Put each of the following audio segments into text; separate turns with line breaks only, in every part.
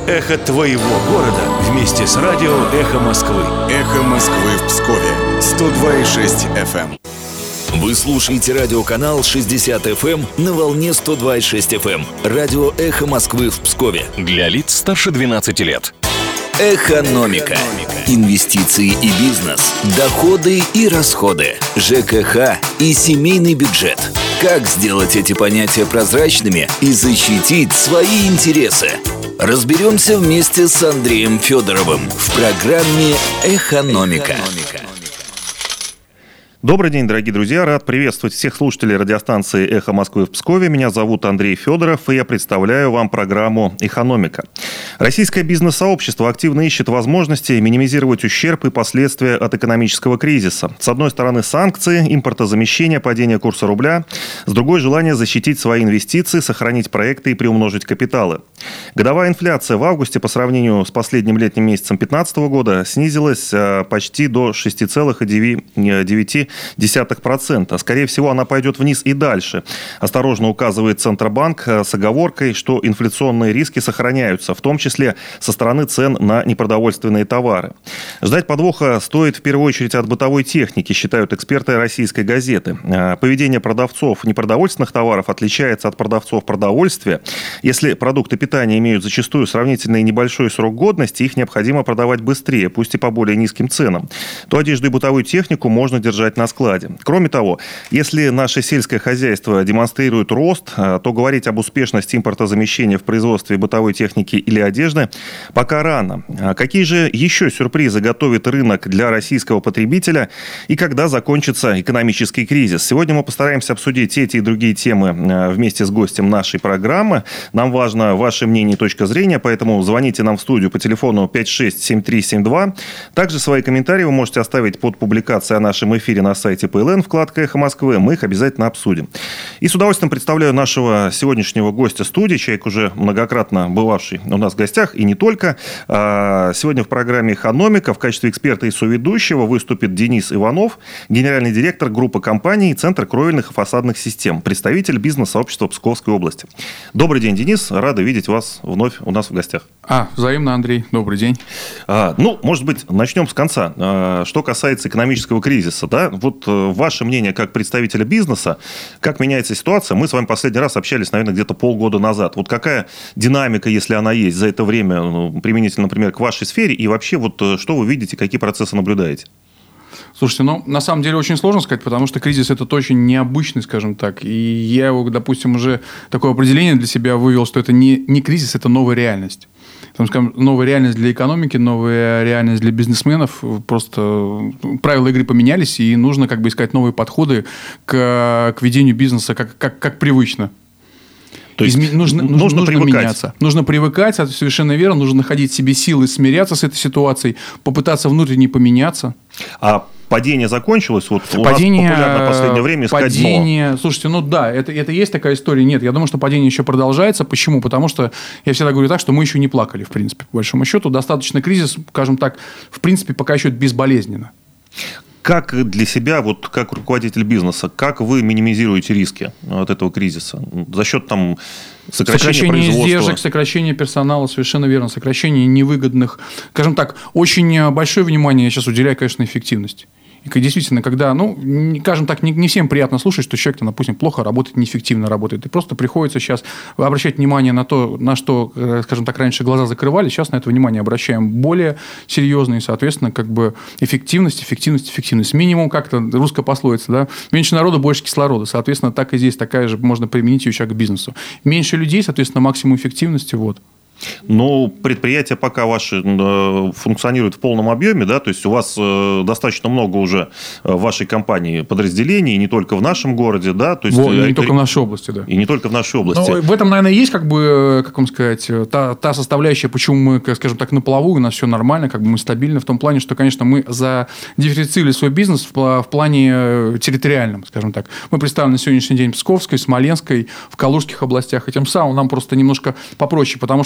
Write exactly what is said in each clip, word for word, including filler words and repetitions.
Эхо твоего города вместе с радио «Эхо Москвы».
«Эхо Москвы» в Пскове. сто два и шесть эф эм.
Вы слушаете радиоканал шестьдесят эф эм на волне сто два и шесть эф эм. Радио «Эхо Москвы» в Пскове. Для лиц старше двенадцати лет. Экономика. Инвестиции и бизнес. Доходы и расходы. ЖКХ и семейный бюджет. Как сделать эти понятия прозрачными и защитить свои интересы? Разберемся вместе с Андреем Федоровым в программе «Экономика».
Добрый день, дорогие друзья. Рад приветствовать всех слушателей радиостанции «Эхо Москвы» в Пскове. Меня зовут Андрей Федоров, и я представляю вам программу «Экономика». Российское бизнес-сообщество активно ищет возможности минимизировать ущерб и последствия от экономического кризиса. С одной стороны, санкции, импортозамещение, падение курса рубля. С другой, желание защитить свои инвестиции, сохранить проекты и приумножить капиталы. Годовая инфляция в августе по сравнению с последним летним месяцем две тысячи пятнадцатого года снизилась почти до шесть целых девять десятых процента. Скорее всего, она пойдет вниз и дальше. Осторожно указывает Центробанк с оговоркой, что инфляционные риски сохраняются, в том числе со стороны цен на непродовольственные товары. Ждать подвоха стоит в первую очередь от бытовой техники, считают эксперты «Российской газеты». Поведение продавцов непродовольственных товаров отличается от продавцов продовольствия. Если продукты питания имеют зачастую сравнительно небольшой срок годности, их необходимо продавать быстрее, пусть и по более низким ценам, то одежду и бытовую технику можно держать на складе. Кроме того, если наше сельское хозяйство демонстрирует рост, то говорить об успешности импортозамещения в производстве бытовой техники или одежды пока рано. Какие же еще сюрпризы готовит рынок для российского потребителя и когда закончится экономический кризис? Сегодня мы постараемся обсудить эти и другие темы вместе с гостем нашей программы. Нам важно ваше мнение и точка зрения, поэтому звоните нам в студию по телефону пять шесть семь три семь два. Также свои комментарии вы можете оставить под публикацией о нашем эфире на сайте пэ эл эн, вкладка «Эхо Москвы». Мы их обязательно обсудим. И с удовольствием представляю нашего сегодняшнего гостя студии, человек, уже многократно бывавший у нас в гостях, и не только. Сегодня в программе «Экономика» в качестве эксперта и соведущего выступит Денис Иванов, генеральный директор группы компаний «Центр кровельных и фасадных систем», представитель бизнес-сообщества Псковской области. Добрый день, Денис. Рады видеть вас вновь у нас в гостях.
А, взаимно, Андрей. Добрый день.
А, ну, может быть, начнем с конца. А, что касается экономического кризиса, да, вот ваше мнение как представителя бизнеса, как меняется ситуация? Мы с вами последний раз общались, наверное, где-то полгода назад. Вот какая динамика, если она есть, за это время, ну, применительно, например, к вашей сфере, и вообще вот что вы видите, какие процессы наблюдаете?
Слушайте, ну, на самом деле очень сложно сказать, потому что кризис – это очень необычный, скажем так. И я, его, допустим, уже такое определение для себя вывел, что это не, не кризис, это новая реальность. Там, скажем, новая реальность для экономики, новая реальность для бизнесменов. Просто правила игры поменялись, и нужно как бы искать новые подходы к, к ведению бизнеса как, как, как привычно.
То есть
Изме... нужно, нужно,
нужно,
нужно
привыкать.
меняться. Нужно привыкать, это совершенно верно. Нужно находить в себе силы смиряться с этой ситуацией, попытаться внутренне поменяться.
А падение закончилось? Вот
падение,
у нас популярно в последнее время искать
падение,
дно.
Слушайте, ну да, это, это есть такая история. Нет, я думаю, что падение еще продолжается. Почему? Потому что я всегда говорю так, что мы еще не плакали, в принципе, по большому счету. Достаточно кризис, скажем так, в принципе, пока еще безболезненно.
Как для себя, вот как руководитель бизнеса, как вы минимизируете риски от этого кризиса? За счет там сокращения,
сокращение
производства?
издержек, сокращение персонала, совершенно верно, сокращение невыгодных. Скажем так, очень большое внимание я сейчас уделяю, конечно, эффективности. И действительно, когда, ну, скажем так, не, не всем приятно слушать, что человек, допустим, плохо работает, неэффективно работает. И просто приходится сейчас обращать внимание на то, на что, скажем так, раньше глаза закрывали, сейчас на это внимание обращаем более серьезно. И, соответственно, как бы эффективность, эффективность, эффективность. Минимум, как-то русская пословица, да? Меньше народа, больше кислорода. Соответственно, так и здесь такая же, можно применить ее сейчас к бизнесу. Меньше людей, соответственно, максимум эффективности, вот.
Но предприятия пока ваши функционируют в полном объеме, да, то есть у вас достаточно много уже в вашей компании подразделений, не только в нашем городе, да, то есть
вот, и не только в нашей области, да.
И не только в нашей области.
Но в этом, наверное, есть, как бы, как вам сказать, та, та составляющая, почему мы, скажем так, на плаву, у нас все нормально, как бы мы стабильны в том плане, что, конечно, мы задифференцировали свой бизнес в, в плане территориальном, скажем так. Мы представлены на сегодняшний день в Псковской, Смоленской, в Калужских областях, и тем самым нам просто немножко попроще, потому что все-таки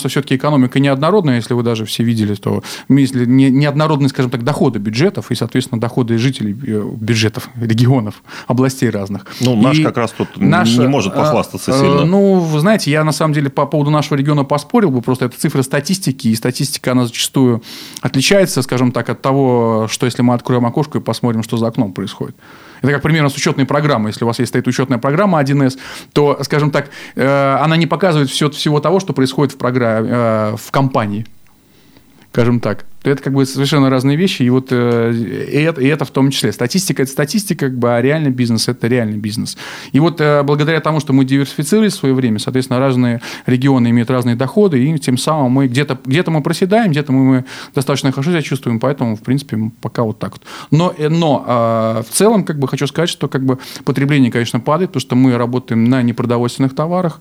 экономика неоднородная, если вы даже все видели, то если не, неоднородные, скажем так, доходы бюджетов и, соответственно, доходы жителей бюджетов, регионов, областей разных.
Ну, наш
и
как раз тут
наш,
не может похвастаться э, сильно.
Ну, вы знаете, я на самом деле по поводу нашего региона поспорил бы, просто это цифры статистики, и статистика, она зачастую отличается, скажем так, от того, что если мы откроем окошко и посмотрим, что за окном происходит. Это как примерно с учетной программой. Если у вас есть стоит учетная программа один эс, то, скажем так, она не показывает все, всего того, что происходит в, программе, в компании. Скажем так. Это как бы совершенно разные вещи. И, вот, и, это, и это в том числе. Статистика – это статистика, как бы, а реальный бизнес – это реальный бизнес. И вот благодаря тому, что мы диверсифицировались в свое время, соответственно, разные регионы имеют разные доходы, и тем самым мы где-то, где-то мы проседаем, где-то мы, мы достаточно хорошо себя чувствуем, поэтому, в принципе, пока вот так вот. Но, но э, в целом, как бы, хочу сказать, что как бы, потребление, конечно, падает, потому что мы работаем на непродовольственных товарах,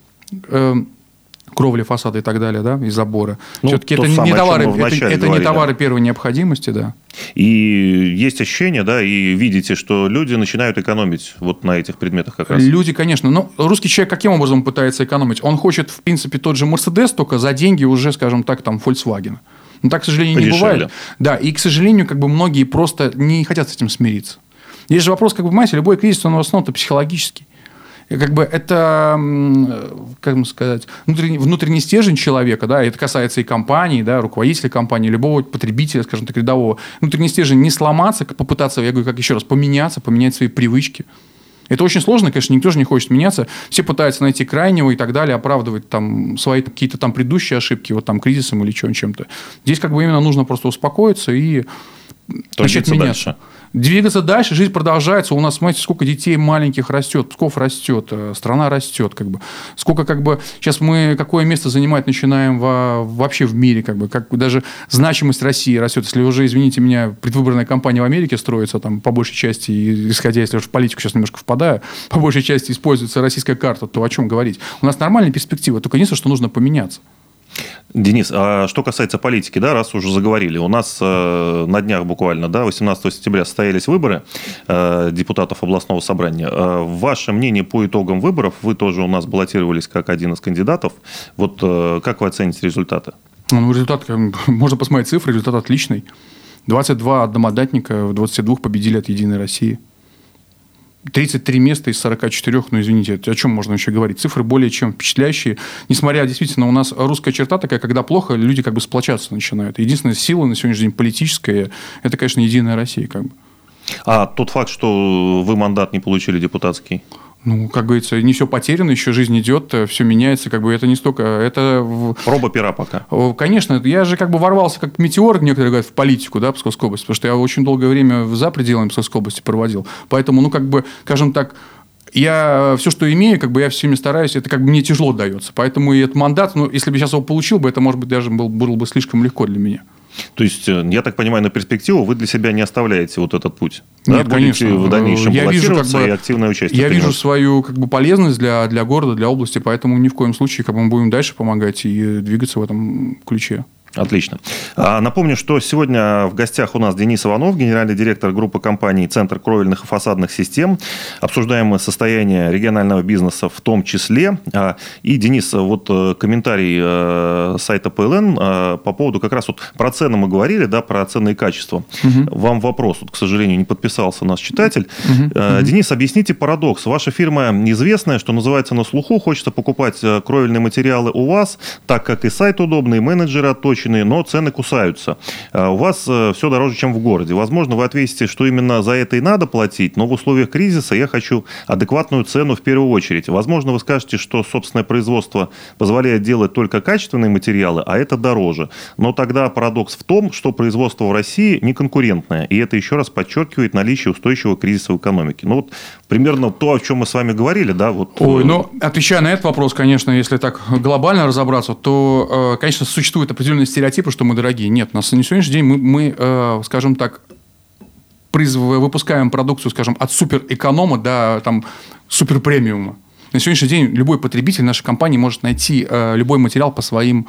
э, кровли, фасады и так далее, да, и забора.
Ну,
все-таки это, не товары, это, это не товары первой необходимости, да.
И есть ощущение, да, и видите, что люди начинают экономить вот на этих предметах как раз.
Люди, конечно. Но русский человек каким образом пытается экономить? Он хочет, в принципе, тот же Мерседес, только за деньги уже, скажем так, там, Volkswagen. Но так, к сожалению, не
Подешевле.
бывает. Да, и, к сожалению, как бы многие просто не хотят с этим смириться. Есть же вопрос, как бы, понимаете, любой кризис, он в основном-то психологический. И как бы это, как бы сказать, внутренний, внутренний стержень человека, да, это касается и компании, да, руководителя компании, любого потребителя, скажем так, рядового. Внутренний стержень не сломаться, попытаться, я говорю, как еще раз, поменяться, поменять свои привычки. Это очень сложно, конечно, никто же не хочет меняться. Все пытаются найти крайнего и так далее, оправдывать там свои какие-то там предыдущие ошибки, вот там кризисом или чем-то. Здесь как бы именно нужно просто успокоиться и начать меняться. Дальше. Двигаться дальше, жизнь продолжается. У нас, смотрите, сколько детей маленьких растет, Псков растет, страна растет. Как бы. Сколько, как бы, сейчас мы какое место занимать начинаем во, вообще в мире. Как бы, как, даже значимость России растет. Если уже, извините меня, предвыборная кампания в Америке строится, там, по большей части, исходя, если уж в политику сейчас немножко впадаю, по большей части используется российская карта, то о чем говорить? У нас нормальные перспективы, только единственное, что нужно поменяться.
Денис, а что касается политики, да, раз уже заговорили, у нас э, на днях буквально, да, восемнадцатого сентября состоялись выборы э, депутатов областного собрания. Э, ваше мнение по итогам выборов, вы тоже у нас баллотировались как один из кандидатов. Вот э, как вы оцените результаты?
Ну, результат, можно посмотреть цифры, результат отличный. двадцать два одномандатника в двадцати двух победили от «Единой России». тридцать три места из сорока четырёх, ну, извините, о чем можно еще говорить? Цифры более чем впечатляющие. Несмотря, действительно, у нас русская черта такая, когда плохо, люди как бы сплочаться начинают. Единственная сила на сегодняшний день политическая, это, конечно, «Единая Россия». Как бы.
А тот факт, что вы мандат не получили депутатский?
Ну, как говорится, не все потеряно, еще жизнь идет, все меняется, как бы это не столько... Это...
Проба пера пока.
Конечно, я же как бы ворвался как метеор, некоторые говорят, в политику, да, Псковской области, потому что я очень долгое время за пределами Псковской области проводил. Поэтому, ну, как бы, скажем так, я все, что имею, как бы я всеми стараюсь, это как бы мне тяжело дается. Поэтому и этот мандат, ну, если бы я сейчас его получил бы, это, может быть, даже был, было бы слишком легко для меня.
То есть, я так понимаю, на перспективу вы для себя не оставляете вот этот путь?
Нет,
да?
конечно.
Будете в дальнейшем
я
баллотироваться
вижу, как бы,
и активное участие
Я
принимать.
вижу свою как бы, полезность для, для города, для области, поэтому ни в коем случае как бы, мы будем дальше помогать и двигаться в этом ключе.
Отлично. Напомню, что сегодня в гостях у нас Денис Иванов, генеральный директор группы компаний «Центр кровельных и фасадных систем». Обсуждаем мы состояние регионального бизнеса в том числе. И, Денис, вот комментарий сайта пэ эл эн по поводу как раз вот про цены мы говорили, да, про цены и качество. Угу. Вам вопрос, вот, к сожалению, не подписался наш читатель. Угу. Денис, объясните парадокс. Ваша фирма известная, что называется, на слуху, хочется покупать кровельные материалы у вас, так как и сайт удобный, и менеджеры отточены, но цены кусаются. У вас все дороже, чем в городе. Возможно, вы ответите, что именно за это и надо платить, но в условиях кризиса я хочу адекватную цену в первую очередь. Возможно, вы скажете, что собственное производство позволяет делать только качественные материалы, а это дороже. Но тогда парадокс в том, что производство в России не конкурентное, и это еще раз подчеркивает наличие устойчивого кризиса в экономике. Ну, вот примерно то, о чем мы с вами говорили, да? Вот...
Ой, ну, отвечая на этот вопрос, конечно, если так глобально разобраться, то, конечно, существует определенные стереотипы, что мы дорогие. Нет, на сегодняшний день мы, мы э, скажем так, выпускаем продукцию, скажем, от суперэконома до там, суперпремиума. На сегодняшний день любой потребитель нашей компании может найти э, любой материал по своим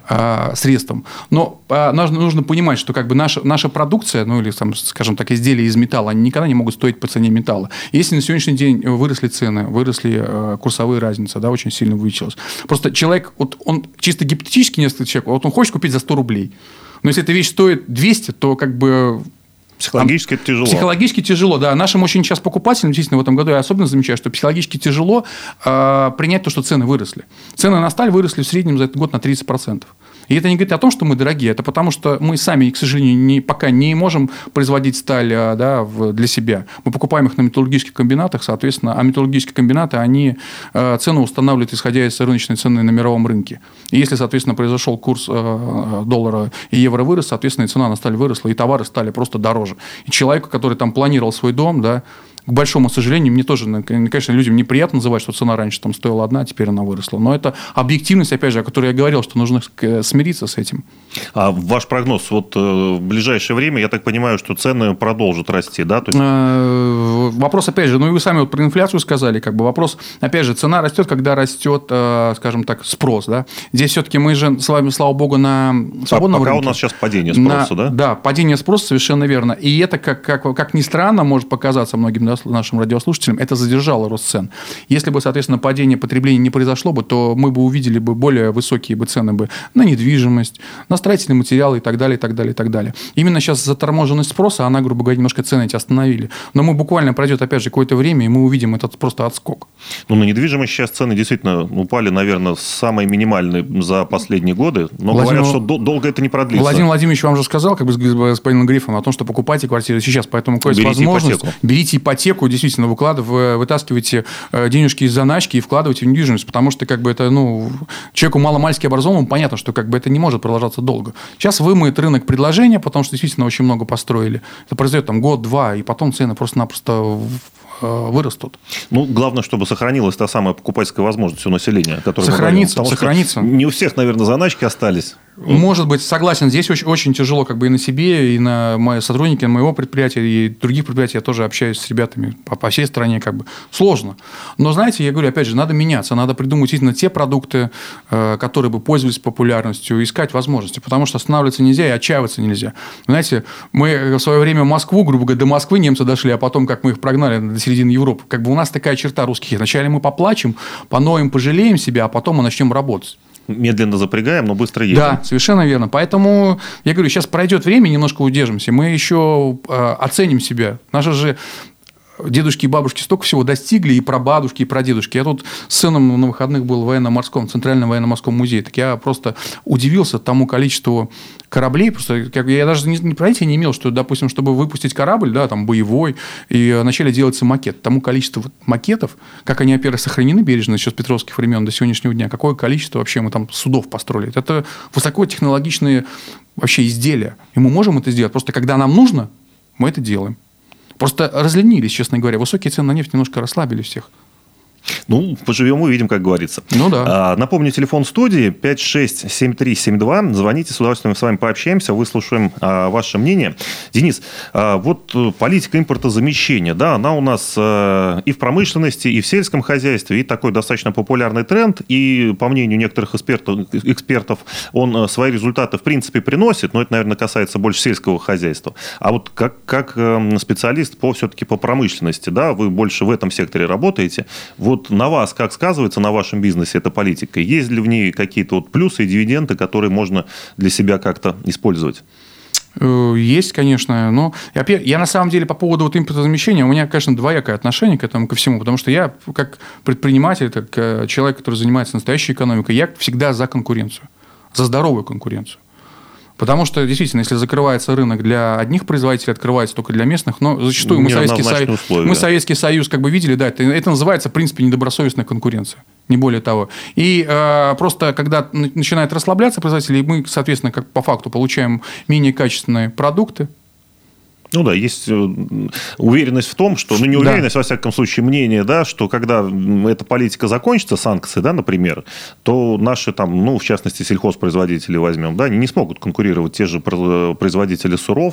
э, средством. Но э, нужно, нужно понимать, что как бы наша, наша продукция, ну или, там, скажем так, изделия из металла, они никогда не могут стоить по цене металла. Если на сегодняшний день выросли цены, выросли э, курсовые разницы, да, очень сильно увеличилось. Просто человек, вот он чисто гипотетически несколько человек, вот он хочет купить за сто рублей. Но если эта вещь стоит двести, то как бы...
Психологически это тяжело.
Психологически тяжело, да. Нашим очень сейчас покупателям, действительно, в этом году я особенно замечаю, что психологически тяжело э, принять то, что цены выросли. Цены на сталь выросли в среднем за этот год на тридцать процентов. И это не говорит о том, что мы дорогие, это потому, что мы сами, к сожалению, не, пока не можем производить сталь, да, в, для себя. Мы покупаем их на металлургических комбинатах, соответственно, а металлургические комбинаты, они э, цену устанавливают, исходя из рыночной цены на мировом рынке. И если, соответственно, произошел курс э, доллара и евро вырос, соответственно, и цена на сталь выросла, и товары стали просто дороже. И человеку, который там планировал свой дом, да, к большому сожалению, мне тоже, конечно, людям неприятно называть, что цена раньше там стоила одна, а теперь она выросла. Но это объективность, опять же, о которой я говорил, что нужно смириться с этим.
А ваш прогноз, вот в ближайшее время, я так понимаю, что цены продолжат расти, да? То есть...
Вопрос, опять же, ну и вы сами вот про инфляцию сказали, как бы вопрос, опять же, цена растет, когда растет, скажем так, спрос, да? Здесь все-таки мы же с вами, слава богу, на свободном
пока
рынке.
У нас сейчас падение спроса,
на,
да?
Да, падение спроса, совершенно верно. И это, как, как, как ни странно, может показаться многим, да, нашим радиослушателям, это задержало рост цен. Если бы, соответственно, падение потребления не произошло бы, то мы бы увидели бы более высокие бы цены бы на недвижимость, на строительные материалы и так далее, и так далее, и так далее. Именно сейчас заторможенность спроса, она, грубо говоря, немножко цены эти остановили. Но мы буквально пройдет, опять же, какое-то время, и мы увидим этот просто отскок.
Ну, на недвижимость сейчас цены действительно упали, наверное, самые минимальные за последние годы. Но Владимир... говорят, что долго это не продлится.
Владимир Владимирович вам же сказал, как бы с господином Грифом, о том, что покупайте квартиры сейчас. Поэтому, какая возможность,
ипотеку.
берите ипотеку, действительно, выкладывайте, вытаскивайте денежки из заначки и вкладывайте в недвижимость, потому что как бы это, ну, человеку маломальски образованному понятно, что как бы это не может продолжаться долго. Сейчас вымоет рынок предложения, потому что действительно очень много построили. Это произойдет там год-два, и потом цены просто-напросто вырастут.
Ну, главное, чтобы сохранилась та самая покупательская возможность у населения, которая
сохранится, сохранится.
Не у всех, наверное, заначки остались.
Может быть, согласен. Здесь очень, очень тяжело как бы и на себе, и на мои сотрудники моего предприятия, и других предприятий. Я тоже общаюсь с ребятами по, по всей стране. Как бы. Сложно. Но, знаете, я говорю, опять же, надо меняться. Надо придумать именно те продукты, которые бы пользовались популярностью, искать возможности. Потому что останавливаться нельзя и отчаиваться нельзя. Знаете, мы в свое время Москву, грубо говоря, до Москвы немцы дошли, а потом, как мы их прогнали до середины Европы. Как бы у нас такая черта русских. Вначале мы поплачем, поноем, пожалеем себя, а потом мы начнем работать.
Медленно запрягаем, но быстро едем.
Да, совершенно верно. Поэтому, я говорю, сейчас пройдет время, немножко удержимся. Мы еще э, оценим себя. Наши же дедушки и бабушки столько всего достигли, и прабабушки, и прадедушки. Я тут с сыном на выходных был в военно-морском, в Центральном военно-морском музее. Так я просто удивился тому количеству кораблей. Просто как, я даже не, не понятия не имел, что, допустим, чтобы выпустить корабль, да, там, боевой, и вначале делается макет. Тому количеству макетов, как они, во-первых, сохранены бережно еще с петровских времен до сегодняшнего дня, какое количество вообще мы там судов построили. Это высокотехнологичные вообще изделия. И мы можем это сделать. Просто когда нам нужно, мы это делаем. Просто разленились, честно говоря. Высокие цены на нефть немножко расслабили всех.
Ну, поживем, увидим, как говорится.
Ну, да.
А, напомню, телефон студии пять шесть семь три семь два. Звоните, с удовольствием с вами пообщаемся, выслушаем а, ваше мнение. Денис, а, вот политика импортозамещения, да, она у нас а, и в промышленности, и в сельском хозяйстве, и такой достаточно популярный тренд. И, по мнению некоторых экспертов, экспертов он свои результаты, в принципе, приносит, но это, наверное, касается больше сельского хозяйства. А вот как, как специалист по, все-таки по промышленности, да, вы больше в этом секторе работаете, вот на вас как сказывается, на вашем бизнесе эта политика? Есть ли в ней какие-то вот плюсы и дивиденды, которые можно для себя как-то использовать?
Есть, конечно. Но я, я на самом деле по поводу вот импортозамещения, у меня, конечно, двоякое отношение к этому, ко всему. Потому что я, как предприниматель, как человек, который занимается настоящей экономикой, я всегда за конкуренцию. За здоровую конкуренцию. Потому что, действительно, если закрывается рынок для одних производителей, открывается только для местных, но зачастую мы Советский, Союз, мы Советский Союз как бы видели, да, это, это называется, в принципе, недобросовестная конкуренция, не более того. И э, просто, когда начинает расслабляться производители, мы, соответственно, как по факту получаем менее качественные продукты,
Ну да, есть уверенность в том, что, ну не уверенность, да. во всяком случае, мнение, да, что когда эта политика закончится, санкции, да, например, то наши там, ну, в частности, сельхозпроизводители возьмем, да, они не смогут конкурировать те же производители сыров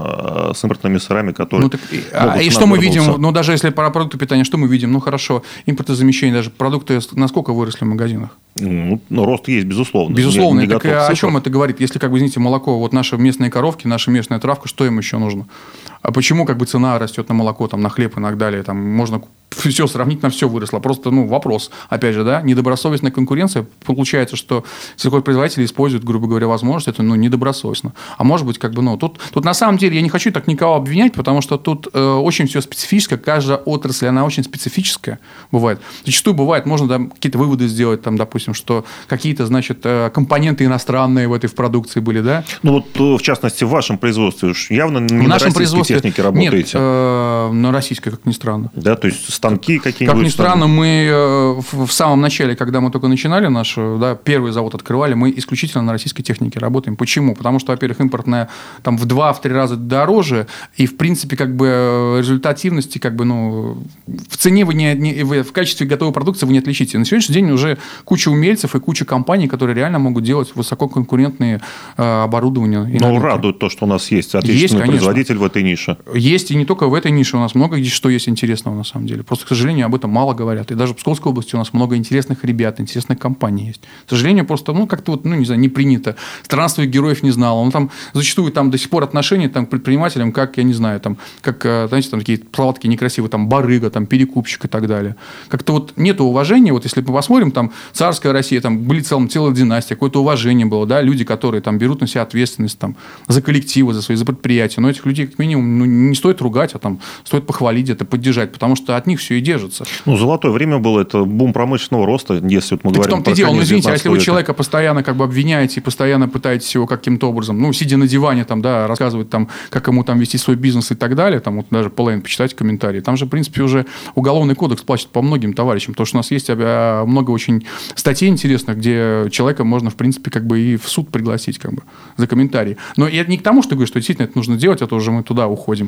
с импортными сырами, которые...
Ну, так, а, и что мы видим, ну, даже если про продукты питания, что мы видим? Ну, хорошо, импортозамещение, даже продукты насколько выросли в магазинах?
Ну, ну, рост есть, безусловно.
Безусловно.
Не, не
так о чем это говорит? Если, как бы, извините, молоко, вот наши местные коровки, наша местная травка, что им еще нужно? А почему как бы цена растет на молоко, там, на хлеб и так далее? Там можно все сравнить, на все выросло. Просто, ну, вопрос, опять же, да, недобросовестная конкуренция. Получается, что сельхозпроизводители используют, грубо говоря, возможность, это, ну, недобросовестно. А может быть, как бы, ну, тут, тут на самом деле я не хочу так никого обвинять, потому что тут э, очень все специфическое, каждая отрасль, она очень специфическая бывает. Зачастую бывает, можно там какие-то выводы сделать, там, допустим, что какие-то, значит, э, компоненты иностранные в этой в продукции были, да?
Ну, вот, в частности, в вашем производстве уж явно не в на российской технике работаете.
Нет, э, на российской, как ни странно.
Да, то есть станки какие-нибудь.
Как ни странно, мы в самом начале, когда мы только начинали наш, да, первый завод открывали, мы исключительно на российской технике работаем. Почему? Потому что, во-первых, импортная там в два-три раза дороже, и, в принципе, как бы результативности, как бы, ну, в цене вы не, не вы, в качестве готовой продукции вы не отличите. На сегодняшний день уже куча умельцев и куча компаний, которые реально могут делать высококонкурентные э, оборудования.
Но радует то, что у нас есть отечественный есть, производитель в этой нише.
Есть, и не только в этой нише. У нас много где что есть интересного, на самом деле. Просто, к сожалению, об этом мало говорят. И даже в Псковской области у нас много интересных ребят, интересных компаний есть. К сожалению, просто, ну, как-то вот, ну, не знаю, не принято. Страна своих героев не знала. Он там зачастую там до сих пор отношения там, к предпринимателям, как, я не знаю, там, как, знаете, там такие слова такие некрасивые, там, барыга, там, перекупщик и так далее. Как-то вот нету уважения. Вот если мы посмотрим, там, царская Россия, там, были целом, целая династия, какое-то уважение было, да, люди, которые там берут на себя ответственность там, за коллективы, за свои, за предприятия. Но этих людей, как минимум, ну, не стоит ругать, а там стоит похвалить, это поддержать, потому что от них все и держится.
Ну, золотое время было, это бум промышленного роста, если вот мы
так
говорим
в том-то
про
дело, ну, извините, а если вы
века.
человека постоянно как бы обвиняете и постоянно пытаетесь его каким-то образом, ну, сидя на диване, там, да, рассказывать, там, как ему там вести свой бизнес и так далее, там, вот даже ПЛН, почитайте комментарии, там же, в принципе, уже уголовный кодекс плачет по многим товарищам, потому что у нас есть много очень статей интересных, где человека можно, в принципе, как бы и в суд пригласить, как бы, за комментарии. Но я не к тому, что говорю, что действительно это нужно делать, а то уже мы туда уходим.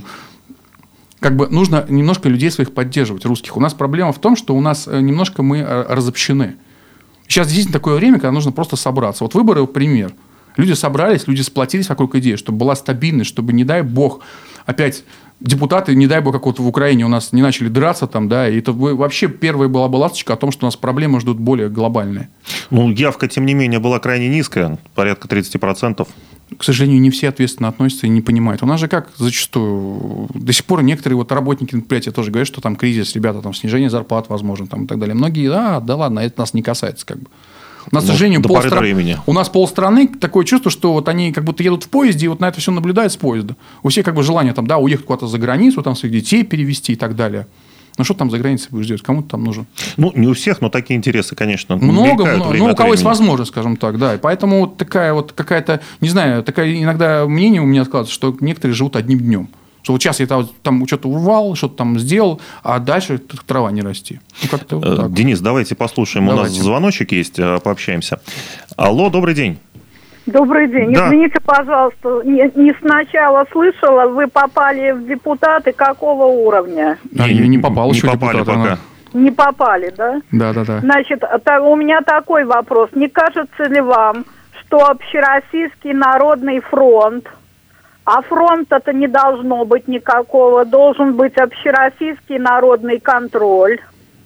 Как бы нужно немножко людей своих поддерживать, русских. У нас проблема в том, что у нас немножко мы разобщены. Сейчас действительно такое время, когда нужно просто собраться. Вот выборы – пример. Люди собрались, люди сплотились вокруг идеи, чтобы была стабильность, чтобы, не дай бог, опять депутаты, не дай бог, как вот в Украине у нас не начали драться там, да, и это вообще первая была бы ласточка о том, что у нас проблемы ждут более глобальные.
Ну, явка, тем не менее, была крайне низкая, порядка тридцать процентов.
К сожалению, не все ответственно относятся и не понимают. У нас же как зачастую до сих пор некоторые вот работники предприятия тоже говорят, что там кризис, ребята, там снижение зарплат возможно там, и так далее. Многие, да, да ладно, это нас не касается как бы. У нас, к сожалению,
ну,
полстра... у нас полстраны такое чувство, что вот они как будто едут в поезде и вот на это все наблюдают с поезда. У всех как бы желание там, да, уехать куда-то за границу, там своих детей перевести и так далее. Ну, что там за границей будешь делать? Кому-то там нужен.
Ну, не у всех, но такие интересы, конечно,
много, много. Ну, у кого есть возможность, скажем так, да. И поэтому вот такая вот какая-то, не знаю, такая иногда мнение у меня складывается, что некоторые живут одним днем. Что вот сейчас я там, там что-то урвал, что-то там сделал, а дальше трава не расти. Ну, как-то вот так.
Денис, давайте послушаем. Давайте. У нас звоночек есть, пообщаемся. Алло, добрый день.
Добрый день. Да. Извините, пожалуйста, не, не сначала слышала, вы попали в депутаты какого уровня?
А, не, не попал
не
еще
попали
депутаты,
пока.
Она...
Не попали, да?
Да, да, да.
Значит, та, у меня такой вопрос. Не кажется ли вам, что Общероссийский народный фронт, а фронта-то не должно быть никакого, должен быть Общероссийский народный контроль,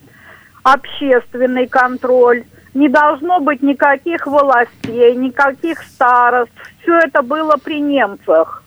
общественный контроль, не должно быть никаких властей, никаких старост. Все это было при немцах.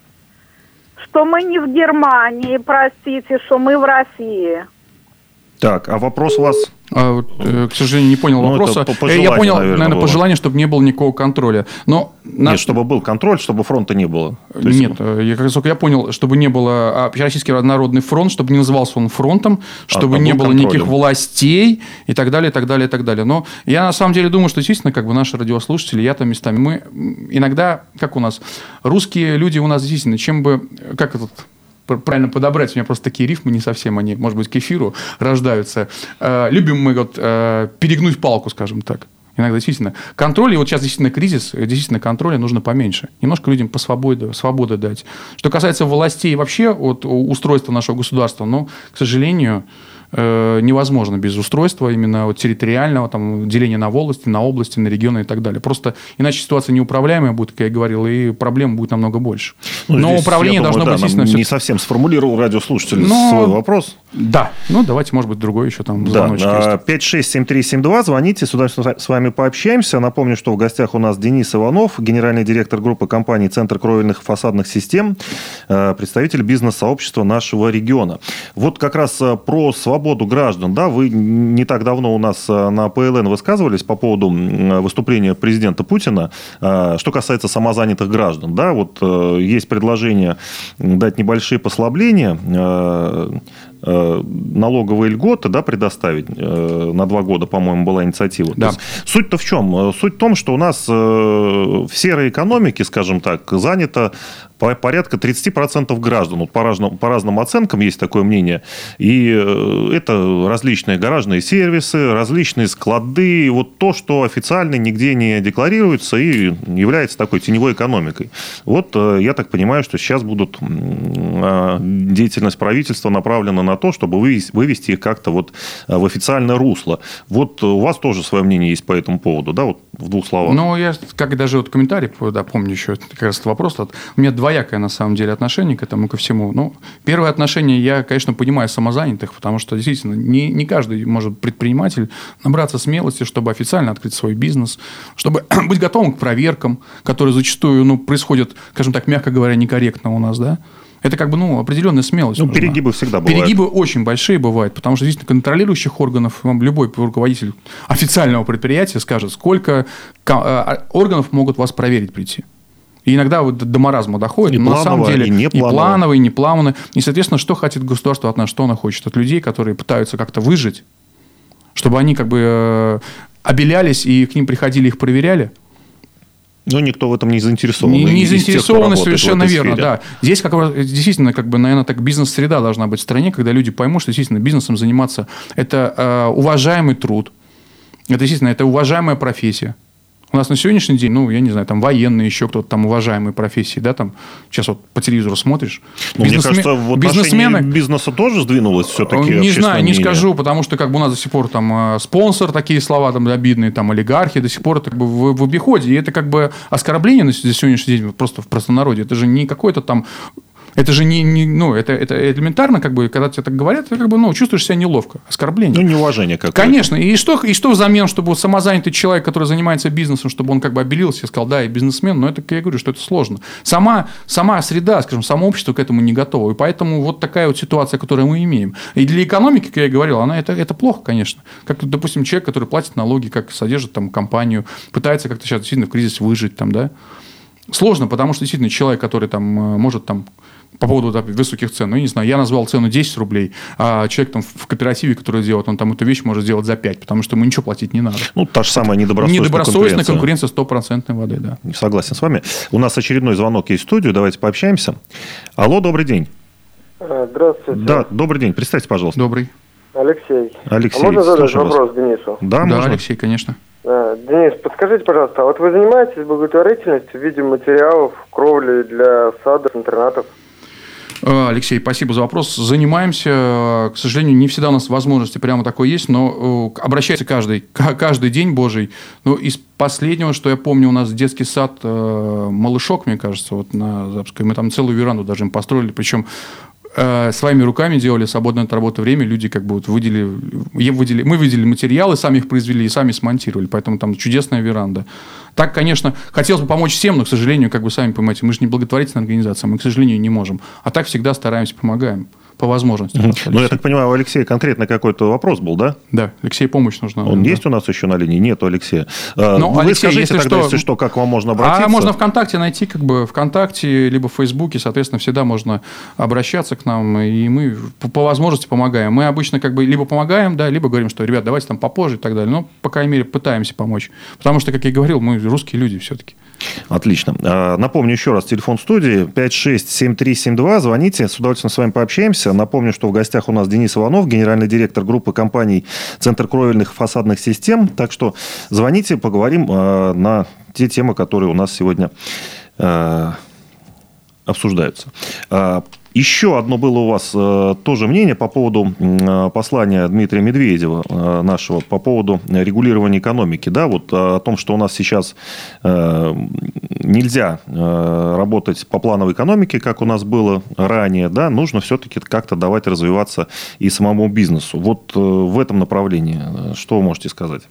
Что мы не в Германии, простите, что мы в России.
Так, а вопрос у вас?
А, вот, э, к сожалению, не понял
ну,
вопроса.
По
Я понял,
наверное,
наверное,
было.
пожелание, чтобы не было никакого контроля. Но
Нет,
наш...
чтобы был контроль, чтобы фронта не было. То
Нет,
есть...
я, как я понял, чтобы не было Общероссийский народный фронт, чтобы не назывался он фронтом, чтобы а, не было контролем. Никаких властей и так далее, и так далее, и так далее. Но я на самом деле думаю, что действительно, как бы наши радиослушатели, я там местами, мы иногда, как у нас, русские люди у нас действительно, чем бы, как этот... правильно подобрать, у меня просто такие рифмы не совсем, они, может быть, к эфиру рождаются. Э, любим мы вот, э, перегнуть палку, скажем так. Иногда действительно контроль, и вот сейчас действительно кризис, действительно контроля нужно поменьше. Немножко людям по свободе, свободы дать. Что касается властей вообще, от устройства нашего государства, но, к сожалению, невозможно без устройства именно вот территориального, там, деления на волости, на области, на регионы и так далее. Просто иначе ситуация неуправляемая будет, как я и говорил, и проблем будет намного больше. Ну, но здесь, управление думаю, должно
да,
быть, естественно, все...
не совсем сформулировал радиослушатель но... свой вопрос.
Да. Ну, давайте, может быть, другой еще там звоночек
да.
есть.
пять шесть семь три семь два, звоните, сюда с вами пообщаемся. Напомню, что в гостях у нас Денис Иванов, генеральный директор группы компаний «Центр кровельных и фасадных систем», представитель бизнес-сообщества нашего региона. Вот как раз про свободу граждан, да, вы не так давно у нас на ПЛН высказывались по поводу выступления президента Путина, что касается самозанятых граждан, да, вот есть предложение дать небольшие послабления, налоговые льготы, да, предоставить на два года, по-моему, была инициатива.
Да.
Суть-то в чем? Суть в том, что у нас в серой экономике, скажем так, занято порядка тридцать процентов граждан. Вот по, разным, по разным оценкам есть такое мнение. И это различные гаражные сервисы, различные склады. Вот то, что официально нигде не декларируется и является такой теневой экономикой. Вот я так понимаю, что сейчас будут деятельность правительства направлена на то, чтобы вывести их как-то вот в официальное русло. Вот у вас тоже свое мнение есть по этому поводу, да, вот в двух словах.
Ну, я как даже вот комментарий, да, помню еще как раз этот вопрос. У меня двоякое, на самом деле, отношение к этому, ко всему. Ну, первое отношение, я, конечно, понимаю самозанятых, потому что, действительно, не, не каждый может предприниматель набраться смелости, чтобы официально открыть свой бизнес, чтобы быть готовым к проверкам, которые зачастую, ну, происходят, скажем так, мягко говоря, некорректно у нас, да. Это как бы, ну, определенная смелость.
Ну,
нужна.
перегибы всегда бывают.
Перегибы очень большие бывают, потому что, действительно, контролирующих органов, вам любой руководитель официального предприятия скажет, сколько органов могут вас проверить прийти. И иногда вот до маразма доходит,
и
но
планово,
на самом деле
и, не
и планово, и не планово. И, соответственно, что хотит государство от нас, что оно хочет? От людей, которые пытаются как-то выжить, чтобы они как бы обелялись, и к ним приходили, их проверяли.
Но никто в этом не заинтересован.
Не, не заинтересованы, совершенно верно, да. Здесь, как бы, действительно, как бы, наверное, так бизнес-среда должна быть в стране, когда люди поймут, что действительно бизнесом заниматься – это э, уважаемый труд, это действительно это уважаемая профессия. У нас на сегодняшний день, ну, я не знаю, там военные, еще кто-то там уважаемые профессии, да, там сейчас вот по телевизору смотришь.
Ну, Бизнесмен... Мне кажется, в
бизнесмены...
бизнеса тоже сдвинулось все-таки.
Не знаю, не скажу, потому что как бы у нас до сих пор там спонсор, такие слова там обидные, там олигархи до сих пор как бы в, в обиходе. И это как бы оскорбление на сегодняшний день просто в простонародье. Это же не какой-то там... Это же не, не ну, это, это элементарно, как бы, когда тебе так говорят, ты как бы, ну, чувствуешь себя неловко, оскорбление.
Ну, неуважение какое-то.
Конечно. И что, и что взамен, чтобы вот самозанятый человек, который занимается бизнесом, чтобы он как бы обелился и сказал, да, я бизнесмен, но это, я говорю, что это сложно. Сама, сама среда, скажем, само общество к этому не готово. И поэтому вот такая вот ситуация, которую мы имеем. И для экономики, как я и говорил, она, это, это плохо, конечно. Как, допустим, человек, который платит налоги, как содержит там компанию, пытается как-то сейчас действительно в кризис выжить там, да. Сложно, потому что действительно человек, который там может там по поводу да, высоких цен. Ну, я не знаю, я назвал цену десять рублей, а человек там в кооперативе, который делает, он там эту вещь может сделать за пять, потому что ему ничего платить не надо.
Ну, та же самая недобросовестная,
недобросовестная конкуренция стопроцентной воды, да.
Согласен с вами. У нас очередной звонок есть в студию, давайте пообщаемся. Алло, добрый день.
Здравствуйте.
Да, добрый день. Представьте, пожалуйста.
Добрый.
Алексей.
Алексей.
А можно задать вопрос вас? Денису?
Да,
да
можно.
Алексей, конечно.
Денис, подскажите, пожалуйста, а вот вы занимаетесь благотворительностью в виде материалов, кровли для садов, интернатов?
Алексей, спасибо за вопрос. Занимаемся. К сожалению, не всегда у нас возможности прямо такое есть, но обращается каждый, каждый день Божий. Ну, из последнего, что я помню, у нас детский сад «Малышок», мне кажется, вот на Запской. Мы там целую веранду даже им построили, причем своими руками делали, свободное от работы время, люди как бы вот выделили, выделили, мы выделили материалы, сами их произвели и сами смонтировали, поэтому там чудесная веранда. Так, конечно, хотелось бы помочь всем, но, к сожалению, как бы сами понимаете, мы же не благотворительная организация, мы, к сожалению, не можем. А так всегда стараемся, помогаем. По возможности.
Ну, я так понимаю, у Алексея конкретно какой-то вопрос был, да?
Да, Алексей, помощь нужна.
Он
да.
есть у нас еще на линии? Нет, Алексея.
Но,
Вы
Алексей,
скажите
если
тогда,
что,
если что, как вам можно обратиться?
А можно ВКонтакте найти, как бы ВКонтакте, либо в Фейсбуке, соответственно, всегда можно обращаться к нам, и мы по, по возможности помогаем. Мы обычно как бы либо помогаем, да, либо говорим, что, ребят, давайте там попозже и так далее. Но, по крайней мере, пытаемся помочь. Потому что, как я говорил, мы русские люди все-таки.
Отлично. Напомню еще раз, телефон студии пять шесть семь три семь два. Звоните, с удовольствием с вами пообщаемся. Напомню, что в гостях у нас Денис Иванов, генеральный директор группы компаний «Центр кровельных фасадных систем». Так что звоните, поговорим на те темы, которые у нас сегодня обсуждаются. Еще одно было у вас э, тоже мнение по поводу э, послания Дмитрия Медведева, э, нашего, по поводу регулирования экономики. Да, вот о том, что у нас сейчас э, нельзя э, работать по плановой экономике, как у нас было ранее. Да, нужно все-таки как-то давать развиваться и самому бизнесу. Вот э, в этом направлении что вы можете сказать?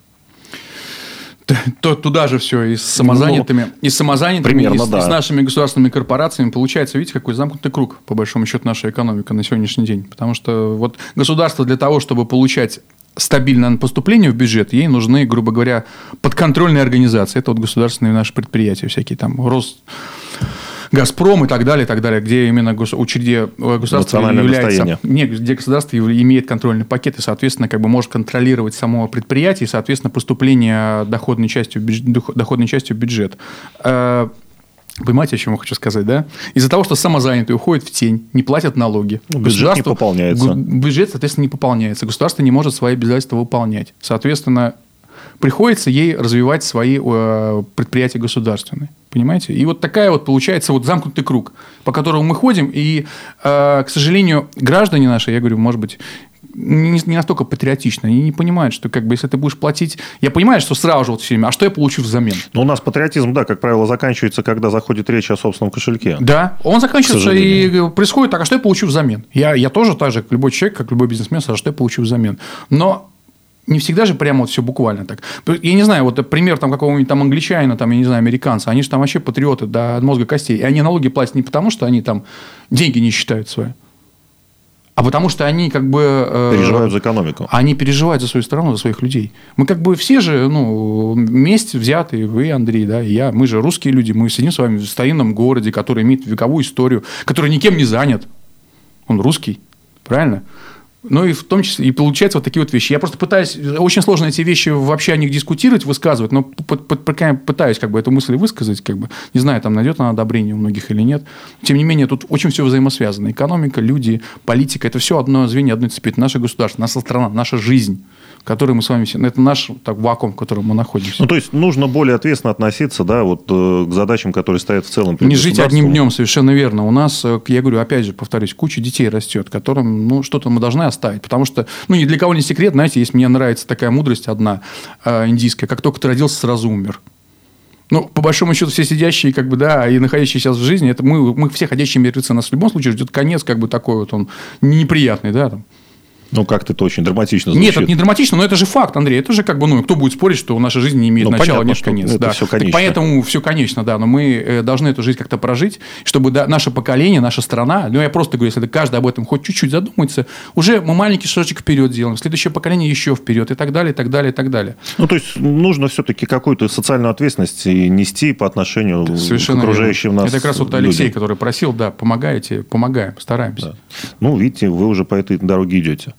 То туда же все и с самозанятыми, ну, и с самозанятыми, примерно, и, с, да. и с нашими государственными корпорациями. Получается, видите, какой замкнутый круг, по большому счету, наша экономика на сегодняшний день. Потому что вот государство для того, чтобы получать стабильное поступление в бюджет, ей нужны, грубо говоря, подконтрольные организации. Это вот государственные наши предприятия всякие, там, Рос... Газпром и так далее, и так далее, где именно учреди... государство является... Нет, где государство имеет контрольный пакет и, соответственно, как бы может контролировать само предприятие и, соответственно, поступление доходной частью в бюджет, доходной частью в бюджет. Понимаете, о чем я хочу сказать, да? Из-за того, что самозанятые уходят в тень, не платят налоги.
Ну, бюджет не пополняется.
Бюджет, соответственно, не пополняется. Государство не может свои обязательства выполнять. Соответственно, приходится ей развивать свои э, предприятия государственные. Понимаете? И вот такая вот получается вот замкнутый круг, по которому мы ходим. И, э, к сожалению, граждане наши, я говорю, может быть, не, не настолько патриотичны. Они не понимают, что как бы, если ты будешь платить... Я понимаю, что сразу же вот все время, а что я получу взамен?
Но у нас патриотизм, да, как правило, заканчивается, когда заходит речь о собственном кошельке.
Да, он заканчивается и происходит так, а что я получу взамен? Я, я тоже так же, как любой человек, как любой бизнесмен, а что я получу взамен? Но... Не всегда же прямо вот все буквально так. Я не знаю, вот пример там какого-нибудь там англичанина, там, я не знаю, американца, они же там вообще патриоты до мозга костей. И они налоги платят не потому, что они там деньги не считают свои, а потому что они как бы... Э,
переживают за экономику.
Они переживают за свою страну, за своих людей. Мы как бы все же, ну, вместе взятые, вы, Андрей, да, и я, мы же русские люди, мы сидим с вами в старинном городе, который имеет вековую историю, который никем не занят. Он русский, правильно? Ну, и в том числе, и получается вот такие вот вещи. Я просто пытаюсь, очень сложно эти вещи вообще о них дискутировать, высказывать, но пытаюсь как бы эту мысль высказать, как бы, не знаю, там найдет она одобрение у многих или нет. Тем не менее, тут очень все взаимосвязано. Экономика, люди, политика, это все одно звенья одной цепи. Это наше государство, наша страна, наша жизнь, в которой мы с вами все... Это наш так, вакуум, в котором мы находимся.
Ну, то есть, нужно более ответственно относиться, да, вот, к задачам, которые стоят в целом перед
Не жить одним днем, совершенно верно. У нас, я говорю, опять же, повторюсь, куча детей растет, которым, ну, что-то мы должны оставить. Потому что, ну, ни для кого не секрет, знаете, есть, мне нравится такая мудрость одна, э, индийская, как только ты родился, сразу умер. Ну, по большому счету, все сидящие, как бы, да, и находящие сейчас в жизни, это мы, мы все ходячие мертвецы. Нас в любом случае ждет конец, как бы, такой вот он неприятный, да, там.
Ну, как-то это очень драматично звучит.
Нет, это не драматично, но это же факт, Андрей. Это же как бы, ну, кто будет спорить, что наша жизнь не имеет ну, начала, понятно, нет конец. Да.
Все конечно.
Поэтому все конечно, да. Но мы должны эту жизнь как-то прожить, чтобы да, наше поколение, наша страна, ну, я просто говорю, если каждый об этом хоть чуть-чуть задумается, уже мы маленький шажочек вперед делаем, следующее поколение еще вперед, и так далее, и так далее, и так далее.
Ну, то есть, нужно все-таки какую-то социальную ответственность нести по отношению
совершенно к
окружающим верно. нас.
Это как раз вот Алексей, людям. Который просил, да, помогаете, помогаем, стараемся.
Да. Ну, видите, вы уже по этой дороге идете.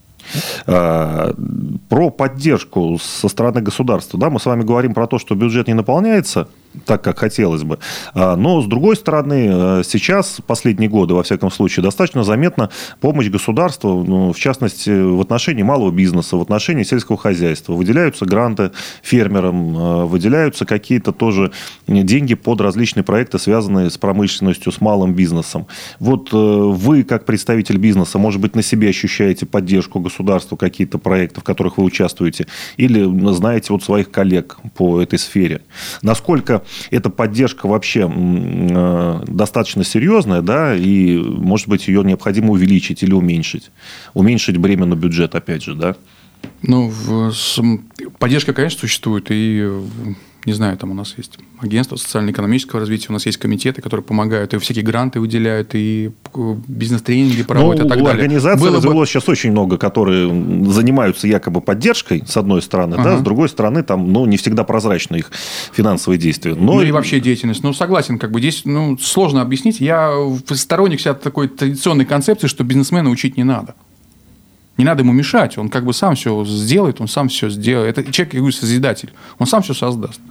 Про поддержку со стороны государства. Да, мы с вами говорим про то, что бюджет не наполняется так, как хотелось бы. Но, с другой стороны, сейчас, последние годы, во всяком случае, достаточно заметна помощь государства, ну, в частности, в отношении малого бизнеса, в отношении сельского хозяйства. Выделяются гранты фермерам, выделяются какие-то тоже деньги под различные проекты, связанные с промышленностью, с малым бизнесом. Вот вы, как представитель бизнеса, может быть, на себе ощущаете поддержку государства, какие-то проекты, в которых вы участвуете, или знаете вот своих коллег по этой сфере. Насколько эта поддержка вообще э, достаточно серьезная, да, и, может быть, ее необходимо увеличить или уменьшить. Уменьшить бремя на бюджет, опять же, да?
Ну, в, с, поддержка, конечно, существует, и... Не знаю, там у нас есть агентство социально-экономического развития, у нас есть комитеты, которые помогают, и всякие гранты выделяют, и бизнес-тренинги проводят, ну, и так далее.
Организаций Было развелось бы... сейчас очень много, которые занимаются якобы поддержкой, с одной стороны, ага. да, с другой стороны, там, ну, не всегда прозрачны их финансовые действия. Но...
Ну, и вообще деятельность. Ну, согласен, как бы здесь, ну, сложно объяснить. Я сторонник вся такой традиционной концепции, что бизнесмена учить не надо. Не надо ему мешать, он как бы сам все сделает, он сам все сделает. Это человек, я говорю, созидатель, он сам все создаст.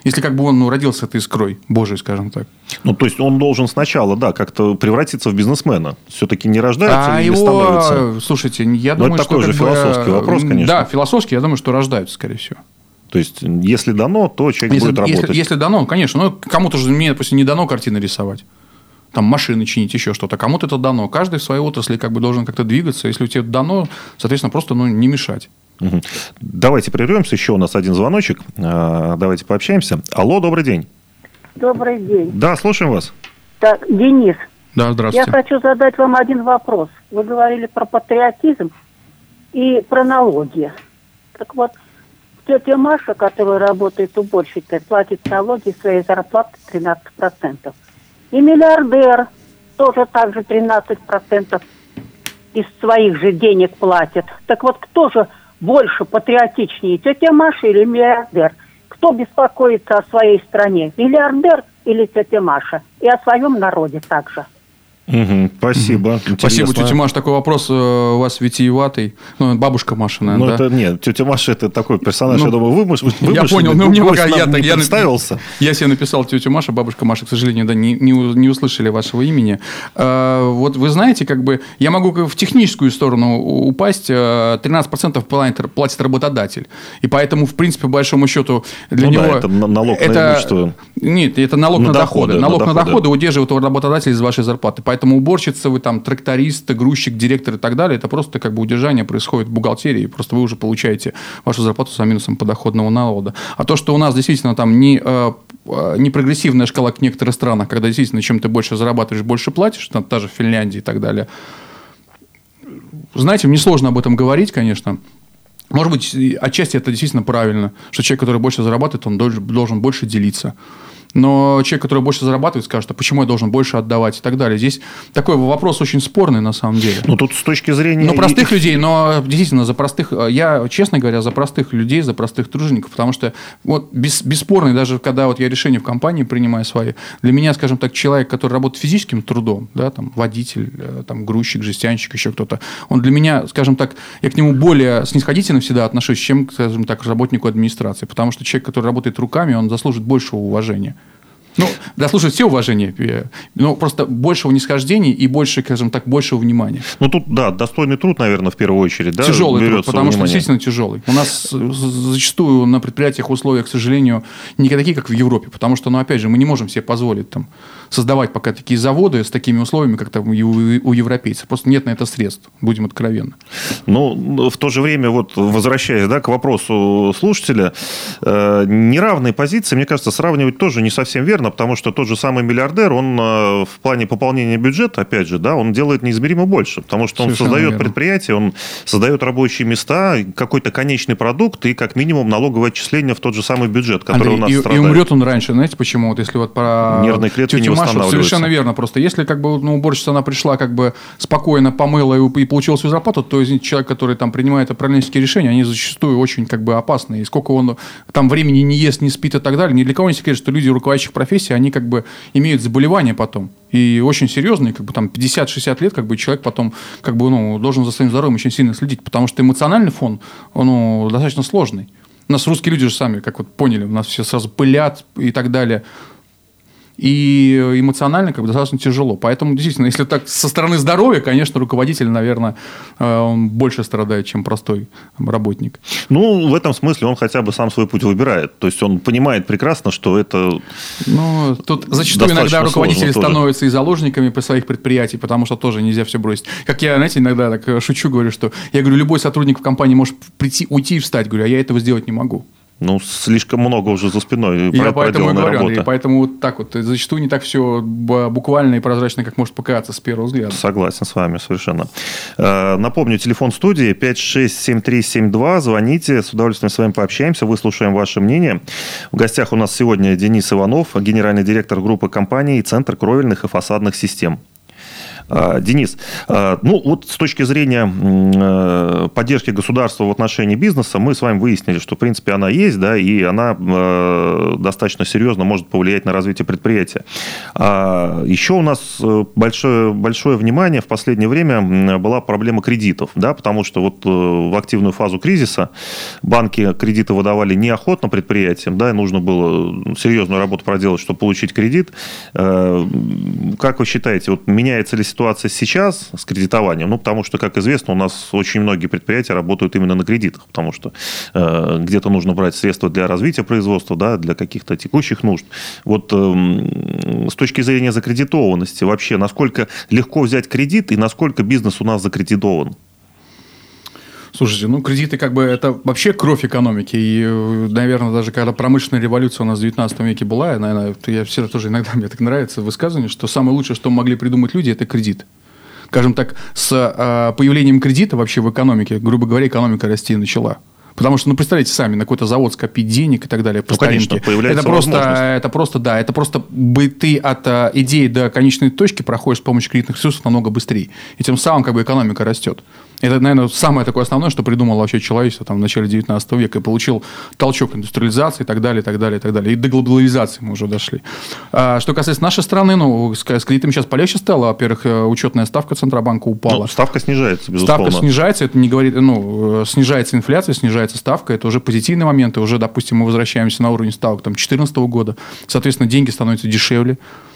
Если как бы он ну, родился этой искрой Божией, скажем так.
Ну, то есть, он должен сначала, да, как-то превратиться в бизнесмена. Все-таки не рождаются
а
или
его,
становятся?
Слушайте, я
Но
думаю,
это
что...
такой же философский бы, вопрос, конечно.
Да, философский, я думаю, что рождаются, скорее всего.
То есть, если дано, то человек
если,
будет работать.
Если, если дано, конечно. Ну, кому-то же, мне, допустим, не дано картины рисовать. Там машины чинить, еще что-то. Кому-то это дано. Каждый в своей отрасли как бы должен как-то двигаться. Если у тебя дано, соответственно, просто ну, не мешать.
Угу. Давайте прервемся. Еще у нас один звоночек. Давайте пообщаемся. Алло, добрый день.
Добрый день.
Да, слушаем вас.
Так, Денис.
Да, здравствуйте.
Я хочу задать вам один вопрос. Вы говорили про патриотизм и про налоги. Так вот, тетя Маша, которая работает уборщицей, платит налоги своей зарплаты тринадцать процентов. И миллиардер тоже так же тринадцать процентов из своих же денег платит. Так вот, кто же больше патриотичнее, тетя Маша или миллиардер? Кто беспокоится о своей стране, миллиардер или тетя Маша? И о своем народе также.
Угу, спасибо. Интересно.
Спасибо, тетя Маша. Такой вопрос у вас витиеватый. Ну, бабушка Маша, наверное,
ну,
да?
это, нет, тетя Маша – это такой персонаж, ну, я думаю, вымыш...
Я понял, но мне пока я,
не
я
представился.
Я себе написал тетя Маша, бабушка Маша, к сожалению, да, не, не, не услышали вашего имени. А, вот вы знаете, как бы, я могу в техническую сторону упасть, тринадцать процентов платит, платит работодатель. И поэтому, в принципе, по большому счету, для
ну,
него...
Да, это налог
это,
на имущество.
Нет, это налог на, на доходы. доходы. Налог на доходы, на доходы удерживает работодатель из вашей зарплаты. Поэтому уборщица, вы там тракторист, грузчик, директор и так далее, это просто как бы удержание происходит в бухгалтерии, просто вы уже получаете вашу зарплату со минусом подоходного налога. А то, что у нас действительно там не, не прогрессивная шкала к некоторых странах, когда действительно чем ты больше зарабатываешь, больше платишь, там, та же Финляндия и так далее. Знаете, мне сложно об этом говорить, конечно. Может быть, отчасти это действительно правильно, что человек, который больше зарабатывает, он должен больше делиться. Но человек, который больше зарабатывает, скажет, а почему я должен больше отдавать и так далее. Здесь такой вопрос очень спорный на самом деле.
Ну, тут с точки зрения...
Ну, простых людей, но действительно за простых... Я, честно говоря, за простых людей, за простых тружеников, потому что вот бес, бесспорно, даже когда вот я решения в компании принимаю свои, для меня, скажем так, человек, который работает физическим трудом, да, там, водитель, там, грузчик, жестянщик, еще кто-то, он для меня, скажем так, я к нему более снисходительно всегда отношусь, чем, скажем так, к работнику администрации, потому что человек, который работает руками, он заслужит большего уважения. Ну, заслуживает все уважения, но просто большего нисхождения и больше, скажем так, большего внимания.
Ну, тут, да, достойный труд, наверное, в первую очередь. Да,
тяжелый труд, потому что действительно тяжелый. У нас зачастую на предприятиях условия, к сожалению, не такие, как в Европе, потому что, ну, опять же, мы не можем себе позволить там создавать пока такие заводы с такими условиями, как там у европейцев. Просто нет на это средств, будем откровенны.
Ну, в то же время, вот, возвращаясь, да, к вопросу слушателя, э, неравные позиции, мне кажется, сравнивать тоже не совсем верно, потому что тот же самый миллиардер, он в плане пополнения бюджета, опять же, да, он делает неизмеримо больше, потому что он Совершенно создает верно. предприятие, он создает рабочие места, какой-то конечный продукт и, как минимум, налоговое отчисление в тот же самый бюджет, который
Андрей,
у нас
и,
страдает.
И умрет он раньше, знаете почему? Вот если вот про
нервные клетки не восстанавливаются.
Совершенно верно. Просто если как бы ну, уборщица, она пришла как бы спокойно, помыла и, и получила свою зарплату, то, извините, человек, который там принимает управленческие решения, они зачастую очень как бы опасные. И сколько он там времени не ест, не спит и так далее. Ни для кого не секрет, что люди руководящих профессий, они как бы имеют заболевания потом. И очень серьезные, как бы там пятьдесят-шестьдесят лет, как бы человек потом как бы, ну, должен за своим здоровьем очень сильно следить, потому что эмоциональный фон, он ну, достаточно сложный. У нас русские люди же сами, как вот поняли, у нас все сразу пылят и так далее. И эмоционально как бы достаточно тяжело. Поэтому, действительно, если так со стороны здоровья, конечно, руководитель, наверное, он больше страдает, чем простой работник.
Ну, в этом смысле он хотя бы сам свой путь выбирает. То есть, он понимает прекрасно, что это
Ну, тут зачастую иногда руководители становятся и заложниками по своих предприятий, потому что тоже нельзя все бросить. Как я, знаете, иногда так шучу, говорю, что я говорю, любой сотрудник в компании может прийти, уйти и встать, говорю, а я этого сделать не могу.
Ну, слишком много уже за спиной
я поэтому и говорю,
работа.
Андрей, поэтому вот так вот, зачастую не так все буквально и прозрачно, как может показаться с первого взгляда.
Согласен с вами совершенно. Напомню, телефон студии пять шесть семь три семь два. Звоните, с удовольствием с вами пообщаемся, выслушаем ваше мнение. В гостях у нас сегодня Денис Иванов, генеральный директор группы компаний «Центр кровельных и фасадных систем». Денис, ну вот с точки зрения поддержки государства в отношении бизнеса, мы с вами выяснили, что в принципе она есть, да, и она достаточно серьезно может повлиять на развитие предприятия. Еще у нас большое, большое внимание в последнее время была проблема кредитов, да, потому что вот в активную фазу кризиса банки кредиты выдавали неохотно предприятиям, да, и нужно было серьезную работу проделать, чтобы получить кредит. Как вы считаете, вот меняется ли ситуация сейчас с кредитованием? Ну, потому что, как известно, у нас очень многие предприятия работают именно на кредитах, потому что э, где-то нужно брать средства для развития производства, да, для каких-то текущих нужд. Вот э, с точки зрения закредитованности вообще, насколько легко взять кредит и насколько бизнес у нас закредитован?
Слушайте, ну, кредиты как бы это вообще кровь экономики. И, наверное, даже когда промышленная революция у нас в девятнадцатом веке была, наверное, я всегда тоже иногда мне так нравится высказывание, что самое лучшее, что могли придумать люди, это кредит. Скажем так, с э, появлением кредита вообще в экономике, грубо говоря, экономика расти начала. Потому что, ну, представляете сами, на какой-то завод скопить денег и так далее. По
ну, конечно, появляется
это просто, это просто, да, это просто ты от а, идеи до конечной точки проходишь с помощью кредитных ресурсов намного быстрее. И тем самым как бы экономика растет. Это, наверное, самое такое основное, что придумало вообще человечество там, в начале девятнадцатого века. И получил толчок индустриализации и так далее, и так далее, и так далее. И до глобализации мы уже дошли. А, что касается нашей страны, ну, с, с кредитами сейчас полегче стало. Во-первых, учетная ставка Центробанка упала.
Ну, ставка снижается, безусловно.
Ставка снижается, это не говорит, ну, снижается инфляция, снижается ставка. Это уже позитивные моменты. Уже, допустим, мы возвращаемся на уровень ставок две тысячи четырнадцатого года. Соответственно, деньги становятся дешевле.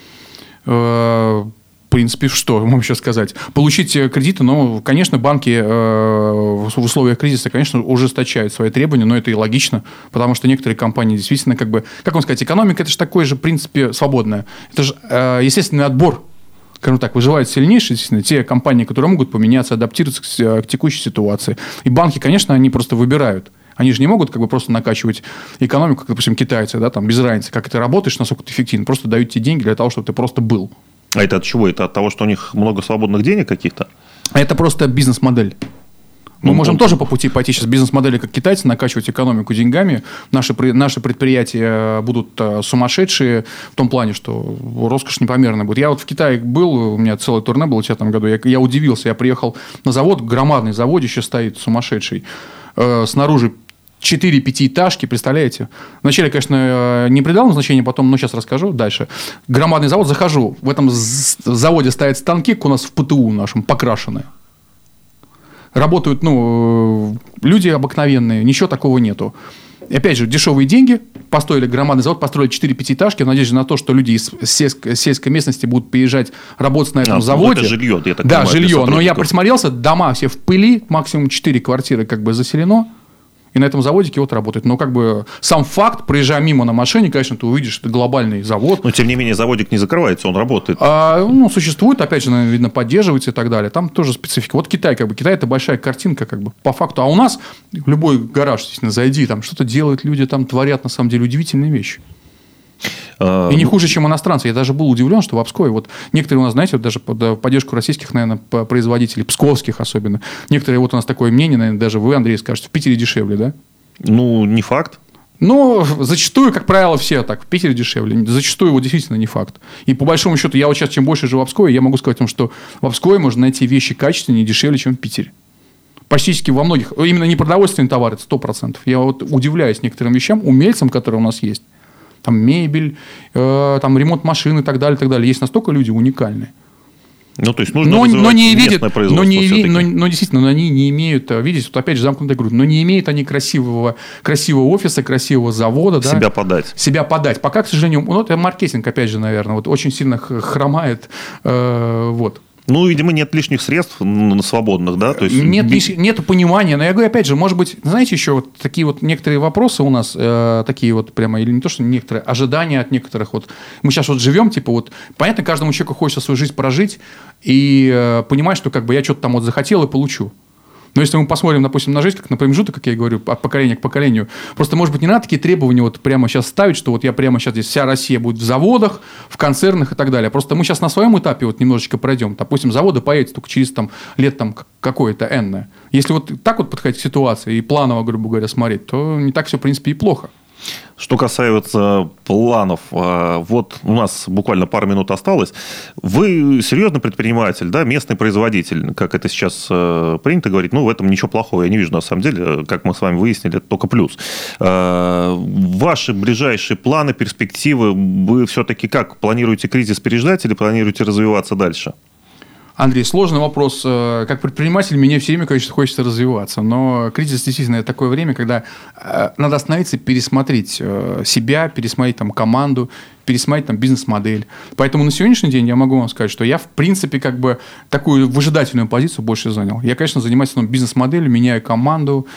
В принципе, что вам еще сказать? Получить кредиты, ну, конечно, банки э, в условиях кризиса, конечно, ужесточают свои требования, но это и логично, потому что некоторые компании действительно, как бы, как вам сказать, экономика – это же такое же, в принципе, свободное. Это же э, естественный отбор. Скажем так, выживают сильнейшие, естественно, те компании, которые могут поменяться, адаптироваться к, к текущей ситуации. И банки, конечно, они просто выбирают. Они же не могут как бы просто накачивать экономику, как, допустим, китайцы, да, там, без разницы, как ты работаешь, насколько ты эффективен. Просто дают тебе деньги для того, чтобы ты просто был.
А это от чего? Это от того, что у них много свободных денег каких-то?
Это просто бизнес-модель. Мы
ну,
можем
он...
тоже по пути пойти сейчас бизнес-модели, как китайцы, накачивать экономику деньгами. Наши, наши предприятия будут сумасшедшие в том плане, что роскошь непомерная будет. Я вот в Китае был, у меня целое турне было в две тысячи десятом году. Я, я удивился. Я приехал на завод, громадный заводище стоит, сумасшедший. Э, снаружи четыре-пятиэтажки, представляете? Вначале, конечно, не придал значения, потом, ну, сейчас расскажу дальше. Громадный завод, захожу. В этом заводе стоят станки, как у нас в ПТУ нашем, покрашенные. Работают, ну, люди обыкновенные, ничего такого нету. И опять же, дешевые деньги, построили громадный завод, построили четыре-пятиэтажки, в надежде на то, что люди из сельской, сельской местности будут приезжать работать на этом а, заводе.
Это жилье, я так
да,
понимаю,
жилье. Но я присмотрелся, дома все в пыли, максимум четыре квартиры как бы заселено. И на этом заводике вот работает. Но как бы сам факт, проезжая мимо на машине, конечно, ты увидишь, это глобальный завод.
Но тем не менее заводик не закрывается, он работает.
А, ну, существует, опять же, наверное, видно, поддерживается и так далее. Там тоже специфика. Вот Китай, как бы, Китай – это большая картинка, как бы, по факту. А у нас любой гараж, естественно, зайди, там что-то делают люди, там творят, на самом деле, удивительные вещи. И не хуже, чем иностранцы. Я даже был удивлен, что в Пскове, вот некоторые у нас, знаете, вот даже под поддержку российских, наверное, производителей, псковских особенно, некоторые, вот у нас такое мнение, наверное, даже вы, Андрей, скажете, в Питере дешевле, да?
Ну, не факт.
Ну, зачастую, как правило, все так. В Питере дешевле. Зачастую, вот действительно, не факт. И по большому счету, я вот сейчас, чем больше живу в Пскове, я могу сказать вам, что в Пскове можно найти вещи качественнее и дешевле, чем в Питере. Практически во многих. Именно не продовольственные товары, это сто процентов. Я вот удивляюсь некоторым вещам, умельцам, которые у нас есть. Там мебель, э, там ремонт машин и так далее, и так далее. Есть настолько люди уникальные.
Ну, то есть, нужно
но, но не видят,
но,
не, но, но действительно, но они не имеют, видите, вот опять же замкнутая грудь, но не имеют они красивого, красивого офиса, красивого завода.
Себя
да,
подать.
Себя подать. Пока, к сожалению, ну, это маркетинг, опять же, наверное, вот, очень сильно хромает. Э, вот.
Ну, видимо, нет лишних средств свободных, да? То есть...
Нет, нет понимания. Но я говорю, опять же, может быть, знаете, еще вот такие вот некоторые вопросы у нас, э, такие вот прямо, или не то, что некоторые, ожидания от некоторых. Вот. Мы сейчас вот живем, типа вот, понятно, каждому человеку хочется свою жизнь прожить и э, понимать, что как бы я что-то там вот захотел и получу. Но если мы посмотрим, допустим, на жизнь, как на промежуток, как я и говорю, от поколения к поколению, просто, может быть, не надо такие требования вот прямо сейчас ставить, что вот я прямо сейчас здесь вся Россия будет в заводах, в концернах и так далее. Просто мы сейчас на своем этапе вот немножечко пройдем. Допустим, заводы появятся только через там, лет там, какое-то энное. Если вот так вот подходить к ситуации и планово, грубо говоря, смотреть, то не так все, в принципе, и плохо.
Что касается планов, вот у нас буквально пару минут осталось. Вы серьезный предприниматель, да, местный производитель, как это сейчас принято говорить, ну, в этом ничего плохого я не вижу, на самом деле, как мы с вами выяснили, это только плюс. Ваши ближайшие планы, перспективы, вы все-таки как, планируете кризис переждать или планируете развиваться дальше?
Андрей, сложный вопрос. Как предприниматель, мне все время, конечно, хочется развиваться. Но кризис действительно это такое время, когда надо остановиться и пересмотреть себя, пересмотреть там, команду, пересмотреть там, бизнес-модель. Поэтому на сегодняшний день я могу вам сказать, что я, в принципе, как бы такую выжидательную позицию больше занял. Я, конечно, занимаюсь ну, бизнес-моделью, меняю команду,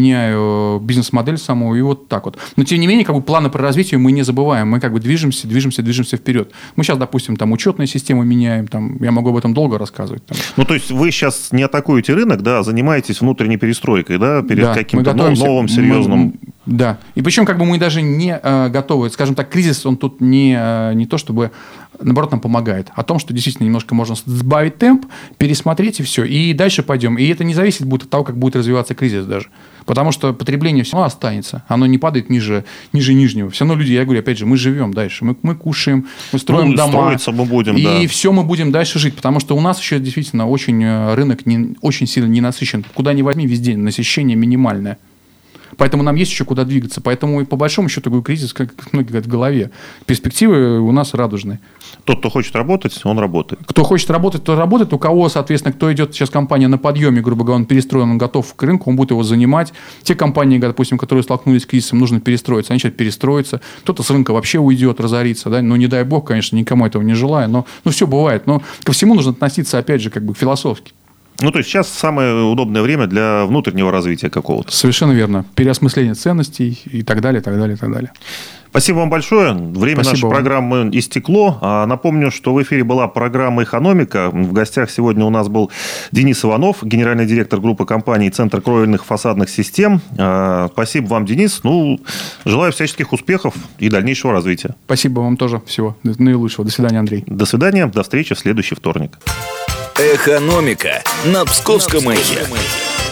меняю бизнес-модель саму, и вот так вот. Но, тем не менее, как бы планы по развитию мы не забываем. Мы как бы движемся, движемся, движемся вперед. Мы сейчас, допустим, там учетные системы меняем, там, я могу об этом долго рассказывать. Там.
Ну, то есть, вы сейчас не атакуете рынок, да, а занимаетесь внутренней перестройкой, да, перед
да,
каким-то новым, серьезным...
Мы, да, и причем как бы мы даже не э, готовы, скажем так, кризис, он тут не, э, не то, чтобы, наоборот, нам помогает, а о том, что действительно немножко можно сбавить темп, пересмотреть и все, и дальше пойдем. И это не зависит будет от того, как будет развиваться кризис даже. Потому что потребление все равно останется. Оно не падает ниже, ниже нижнего. Все равно люди, я говорю, опять же, мы живем дальше. Мы, мы кушаем, мы строим
ну,
дома.
Строиться мы будем,
и
да.
все мы будем дальше жить. Потому что у нас еще действительно очень рынок не, очень сильно не насыщен. Куда ни возьми, везде насыщение минимальное. Поэтому нам есть еще куда двигаться. Поэтому и по большому счету такой кризис, как многие говорят, в голове. Перспективы у нас радужные.
Тот, кто хочет работать, он работает.
Кто хочет работать, тот работает. У кого, соответственно, кто идет сейчас компания на подъеме, грубо говоря, он перестроен, он готов к рынку, он будет его занимать. Те компании, допустим, которые столкнулись с кризисом, нужно перестроиться, они сейчас перестроятся. Кто-то с рынка вообще уйдет, разорится. Да? Ну, не дай бог, конечно, никому этого не желаю. Но ну, все бывает. Но ко всему нужно относиться, опять же, как бы философски.
Ну, то есть, сейчас самое удобное время для внутреннего развития какого-то.
Совершенно верно. Переосмысление ценностей и так далее, так далее, так далее.
Спасибо вам большое. Время Спасибо нашей вам. программы истекло. А напомню, что в эфире была программа «Экономика». В гостях сегодня у нас был Денис Иванов, генеральный директор группы компаний «Центр кровельных фасадных систем». Спасибо вам, Денис. Ну, желаю всяческих успехов и дальнейшего развития.
Спасибо вам тоже. Всего наилучшего. До свидания, Андрей.
До свидания. До встречи в следующий вторник.
«Экономика» на Псковском эхе.